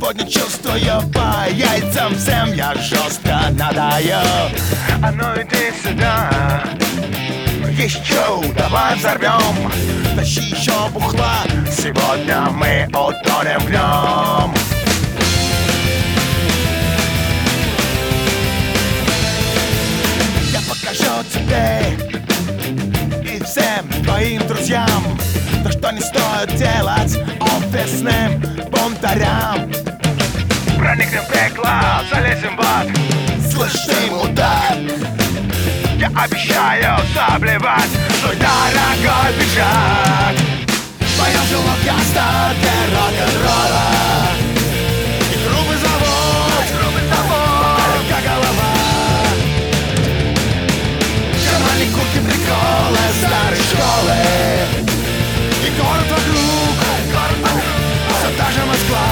Сегодня чувствую по яйцам всем, я жестко надаю. А ну иди сюда. Еще давай взорвем, тащи еще бухла, сегодня мы утонем в нем. Я покажу тебе и всем твоим друзьям то, что не стоит делать офисным бунтарям. Проникнем в пекло, залезем в ад. Слышь ты, мудак, Я обещаю заблевать свой дорогой пиджак. в моем желудке остатки рок-н-ролла и грубый завод, только голова. Карманные куртки, приколы старой школы и город вокруг, все та же Москва.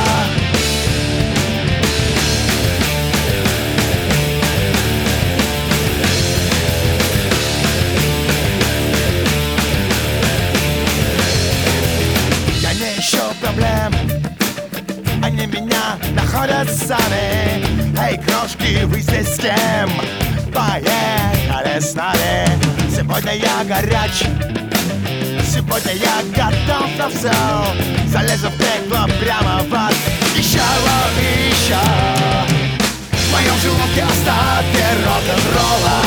Я не ищу проблем, они меня находят сами. Эй, крошки, вы здесь с кем? Поехали с нами. Сегодня я горяч, сегодня я готов на все. Залезу в пекло прямо в ад. Еще и еще. В моем желудке остатки рок-н-ролла